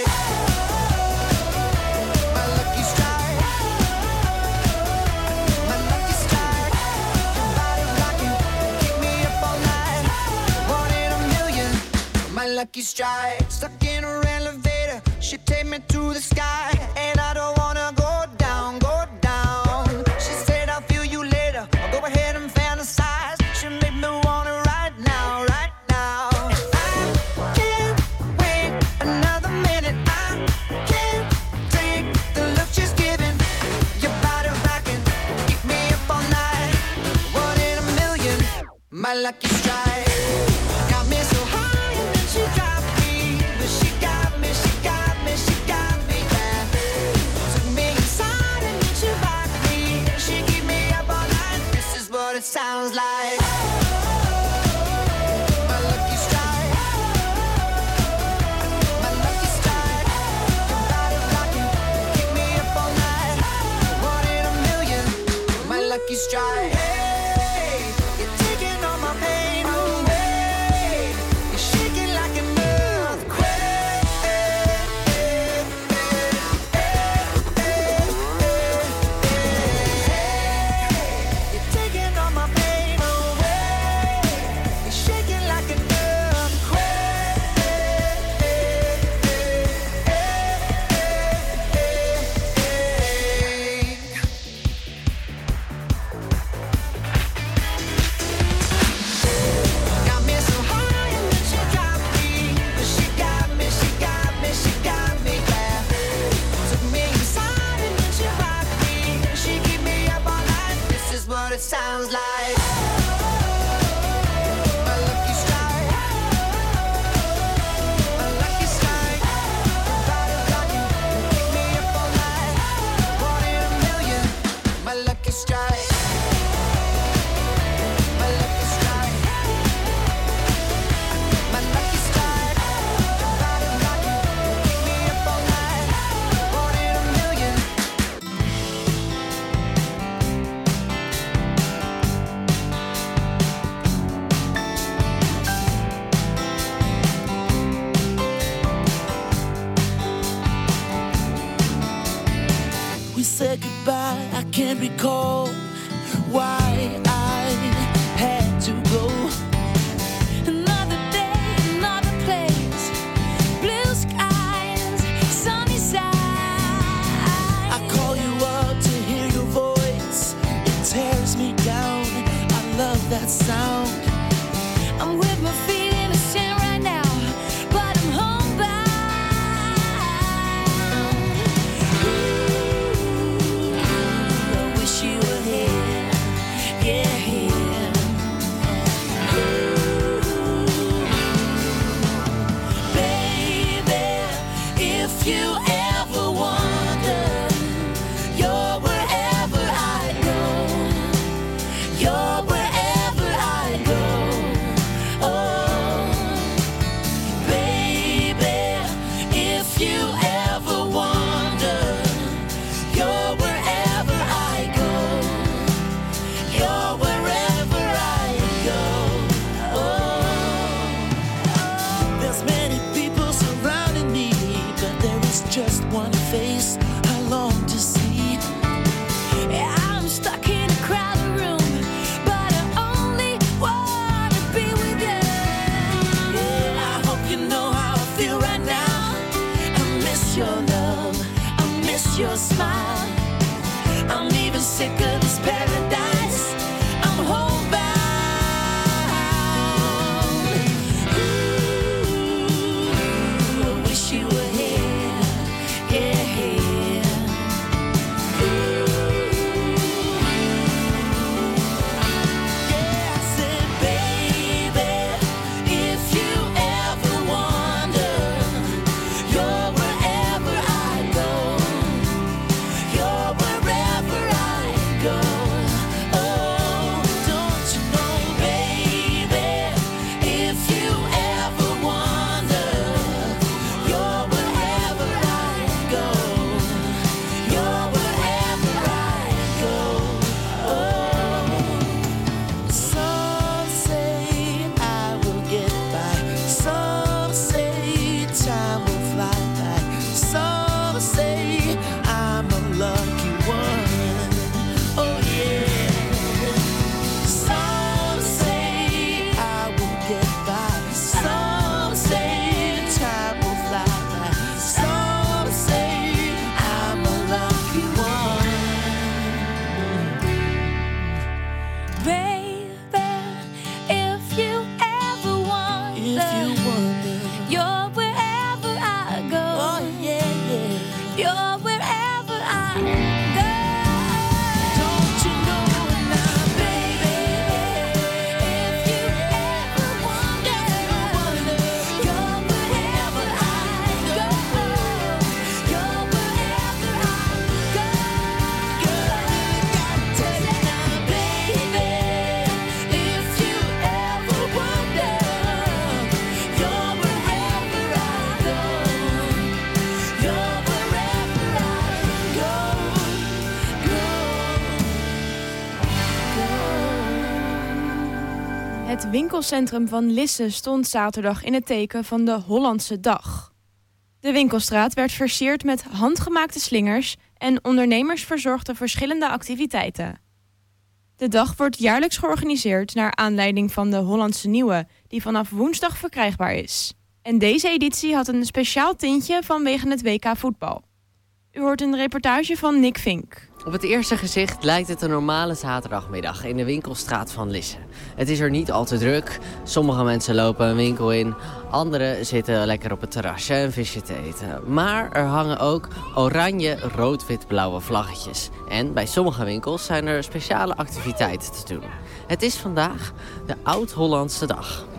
My lucky strike. My lucky strike. Your body rocking, keep me up all night. One in a million, my lucky strike. Stuck in her elevator, she take me to the sky. And I don't wanna go down, go down. She said I'll feel you later, I'll go ahead and fantasize. She made me wanna right now, right now. And I can't wait another minute. I can't take the look she's giving. Your body rocking, keep me up all night. One in a million, my lucky strike. Got me so high and then she dropped me. But she got me, she got me, she got me, yeah. Took said goodbye. I can't recall why I had to go. Another day, another place, blue skies, sunny side. I call you up to hear your voice. It tears me down. I love that sound. I'm with my feet in the sand right now, but I'm homebound. Ooh, I wish you were here, yeah, here. Ooh, baby, if you ever wonder, you're wherever I go. You're wherever I go. Oh, baby, if you ever wonder, you're wherever I go. You're wherever I go. Oh, there's many people surrounding me, but there is just one face I long to see. Yeah, I'm stuck in a crowded room, but I only wanna be with you. Yeah, I hope you know how I feel right now. I miss your love, I miss your smile. I'm even sick of this paradise. I'm homebound. Ooh, I wish you were here, yeah, here. Yeah, I said, baby, if you ever wonder, you're wherever I go. You're wherever I go. Oh, don't you know, baby, if you ever wonder, you're wherever I go. You're wherever I go. Oh, some say I will get by. Some say time will fly by. Some say I'm a lucky one. Oh yeah. Some say I will get by. Some say time will fly by. Some say I'm a lucky one. Baby, if you ever wonder, if you wonder, you're wherever I go. Oh yeah, yeah. You're wherever I go. Don't you know now, baby? If you ever wonder, you're wherever I go. You're wherever I go. Girl, I really gotta tell you now, baby. If you ever wonder, you're wherever I go. You're wherever I go. Het winkelcentrum van Lisse stond zaterdag in het teken van de Hollandse Dag. De winkelstraat werd versierd met handgemaakte slingers en ondernemers verzorgden verschillende activiteiten. De dag wordt jaarlijks georganiseerd naar aanleiding van de Hollandse Nieuwe, die vanaf woensdag verkrijgbaar is. En deze editie had een speciaal tintje vanwege het W K voetbal. U hoort een reportage van Nick Vink. Op het eerste gezicht lijkt het een normale zaterdagmiddag in de winkelstraat van Lisse. Het is er niet al te druk. Sommige mensen lopen een winkel in. Anderen zitten lekker op het terrasje een visje te eten. Maar er hangen ook oranje, rood-wit-blauwe vlaggetjes. En bij sommige winkels zijn er speciale activiteiten te doen. Het is vandaag de Oud-Hollandse Dag.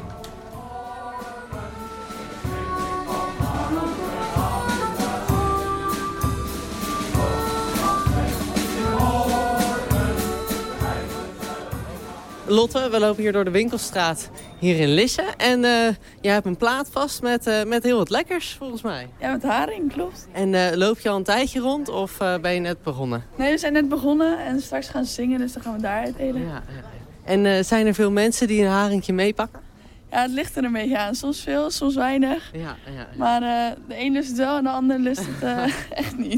Lotte, we lopen hier door de winkelstraat hier in Lisse. En uh, jij hebt een plaat vast met, uh, met heel wat lekkers, volgens mij. Ja, met haring, klopt. En uh, loop je al een tijdje rond of uh, ben je net begonnen? Nee, we zijn net begonnen en straks gaan ze zingen, dus dan gaan we daar uitdelen. Ja, ja. En uh, zijn er veel mensen die een haringje meepakken? Ja, het ligt er een beetje aan. Soms veel, soms weinig. Ja, ja, ja. Maar uh, de een lust het wel en de ander lust het uh, echt niet.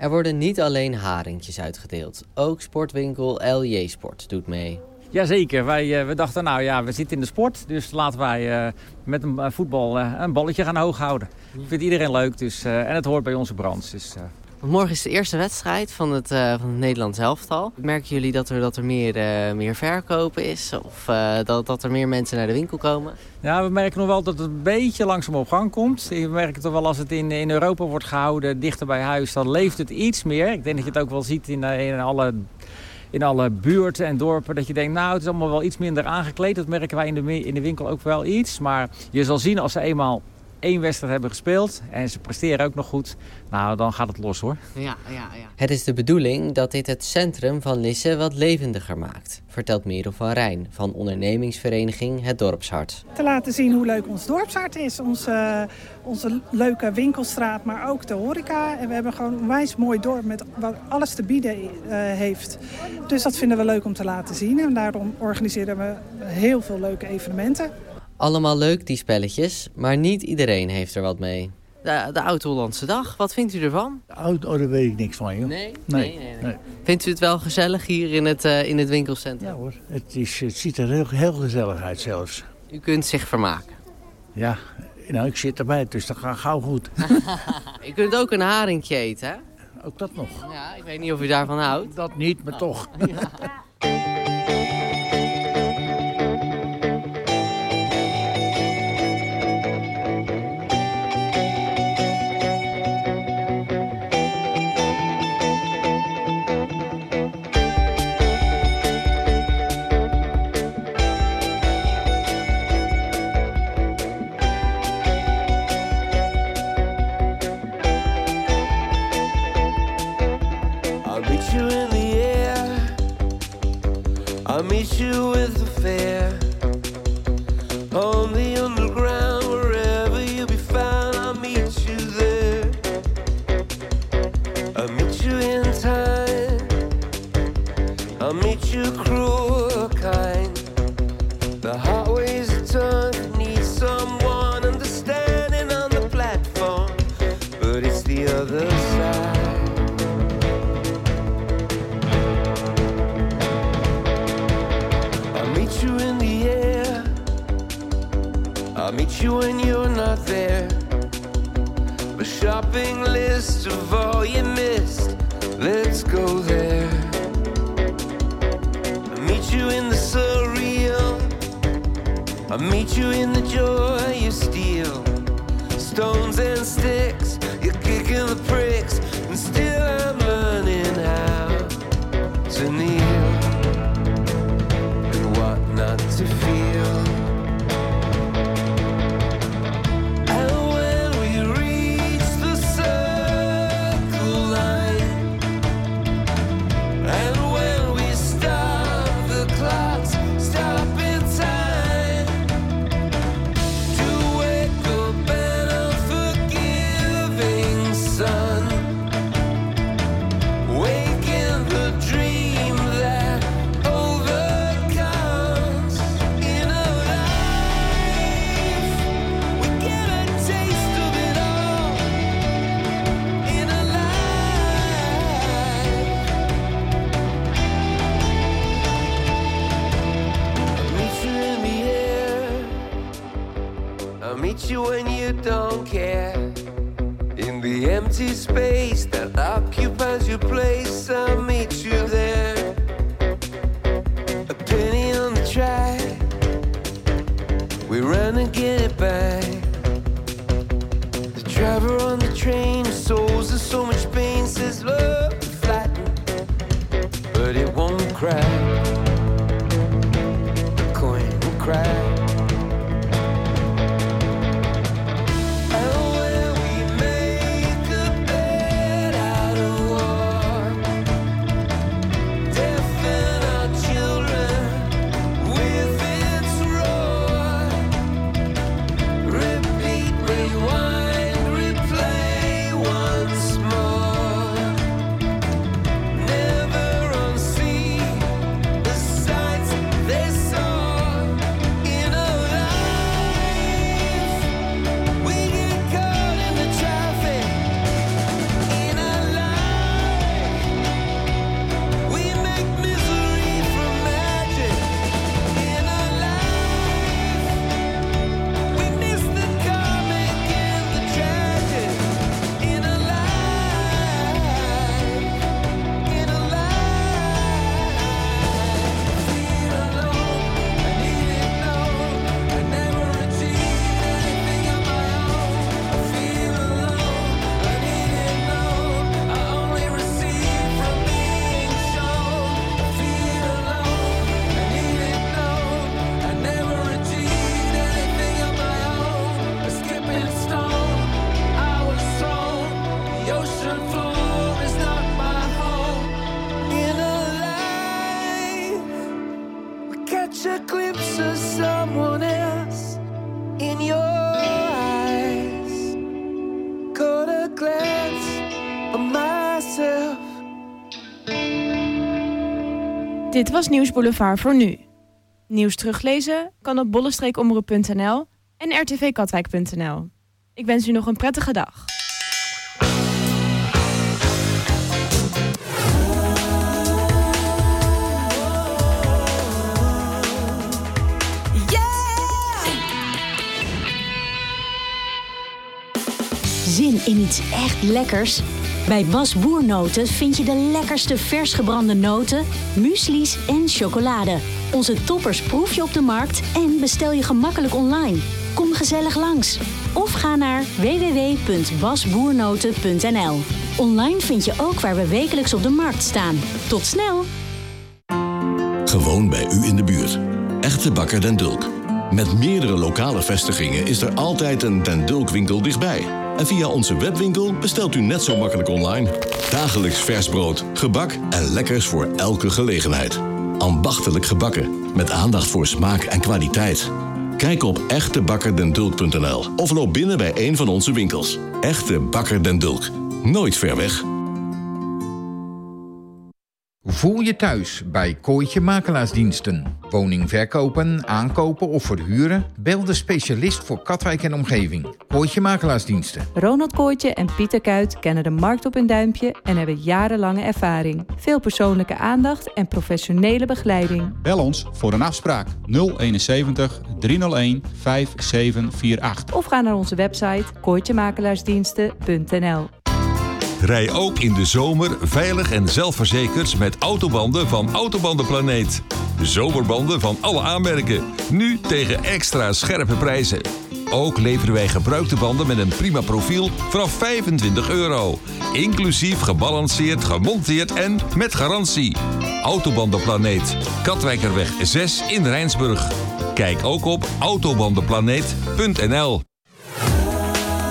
Er worden niet alleen haringjes uitgedeeld. Ook sportwinkel L J Sport doet mee. Jazeker, wij uh, we dachten nou ja, we zitten in de sport. Dus laten wij uh, met een uh, voetbal uh, een balletje gaan hoog houden. Dat vindt iedereen leuk dus, uh, en het hoort bij onze branche. Dus, uh... Want morgen is de eerste wedstrijd van het, uh, van het Nederlands elftal. Merken jullie dat er, dat er meer, uh, meer verkopen is? Of uh, dat, dat er meer mensen naar de winkel komen? Ja, we merken nog wel dat het een beetje langzaam op gang komt. We merken toch wel als het in, in Europa wordt gehouden, dichter bij huis, dan leeft het iets meer. Ik denk dat je het ook wel ziet in, in alle... in alle buurten en dorpen, dat je denkt, nou, het is allemaal wel iets minder aangekleed. Dat merken wij in de, in de winkel ook wel iets. Maar je zal zien als ze eenmaal één wedstrijd hebben gespeeld en ze presteren ook nog goed, nou, dan gaat het los, hoor. Ja, ja, ja. Het is de bedoeling dat dit het centrum van Lisse wat levendiger maakt, vertelt Merel van Rijn van ondernemingsvereniging Het Dorpshart. Te laten zien hoe leuk ons dorpshart is, onze, onze leuke winkelstraat, maar ook de horeca. En we hebben gewoon een onwijs mooi dorp met wat alles te bieden uh, heeft. Dus dat vinden we leuk om te laten zien en daarom organiseren we heel veel leuke evenementen. Allemaal leuk, die spelletjes, maar niet iedereen heeft er wat mee. De, de Oud-Hollandse Dag, wat vindt u ervan? Oud, oh, daar weet ik niks van, joh. Nee? Nee, nee, nee, nee. Vindt u het wel gezellig hier in het, uh, in het winkelcentrum? Ja hoor, het, is, het ziet er heel, heel gezellig uit zelfs. U kunt zich vermaken? Ja, nou ik zit erbij, dus dat gaat gauw goed. U kunt ook een haringje eten, hè? Ook dat nog. Ja, ik weet niet of u daarvan houdt. Dat niet, maar oh. toch. Ja. I'll meet you with a fair on the underground, wherever you be found. I'll meet you there. I'll meet you in time. I'll meet you cruel or kind. The heart weighs a ton, needs someone understanding on the platform, but it's the other side. You in the air, I'll meet you when you're not there. The shopping list of all you missed, let's go there. I'll meet you in the surreal, I'll meet you in the joy you steal. Stones and sticks, you're kicking the pricks, and still I'm learning how to kneel. Not to feel. And when we reach the circle line, and when we stop the clocks, stop in time to wake up an unforgiving sun, wake in the dream that meet you when you don't care. In the empty space that occupies your place, I'll meet you there. A penny on the track, we run and get it back. The driver on the train, souls in so much pain, says love will flatten, but it won't crack. The coin will crack. Dit was Nieuws Boulevard voor nu. Nieuws teruglezen kan op bollestreekomroep punt n l en r t v katwijk punt n l. Ik wens u nog een prettige dag. Zin in iets echt lekkers? Bij Bas Boernoten vind je de lekkerste vers gebrande noten, muesli's en chocolade. Onze toppers proef je op de markt en bestel je gemakkelijk online. Kom gezellig langs. Of ga naar w w w punt basboernoten punt n l. Online vind je ook waar we wekelijks op de markt staan. Tot snel! Gewoon bij u in de buurt. Echte Bakker Den Dulk. Met meerdere lokale vestigingen is er altijd een Den Dulk winkel dichtbij. En via onze webwinkel bestelt u net zo makkelijk online. Dagelijks vers brood, gebak en lekkers voor elke gelegenheid. Ambachtelijk gebakken, met aandacht voor smaak en kwaliteit. Kijk op echte bakker den dulk punt n l of loop binnen bij een van onze winkels. Echte Bakker Den Dulk. Nooit ver weg. Voel je thuis bij Kooitje Makelaarsdiensten. Woning verkopen, aankopen of verhuren? Bel de specialist voor Katwijk en omgeving. Kooitje Makelaarsdiensten. Ronald Kooitje en Pieter Kuit kennen de markt op hun duimpje en hebben jarenlange ervaring. Veel persoonlijke aandacht en professionele begeleiding. Bel ons voor een afspraak nul eenenzeventig driehonderdéén vijfenzevenhonderdachtenveertig. Of ga naar onze website kooitjemakelaarsdiensten punt n l. Rij ook in de zomer veilig en zelfverzekerd met autobanden van Autobandenplaneet. De zomerbanden van alle aanmerken. Nu tegen extra scherpe prijzen. Ook leveren wij gebruikte banden met een prima profiel vanaf vijfentwintig euro. Inclusief gebalanceerd, gemonteerd en met garantie. Autobandenplaneet. Katwijkerweg zes in Rijnsburg. Kijk ook op autobandenplaneet punt n l.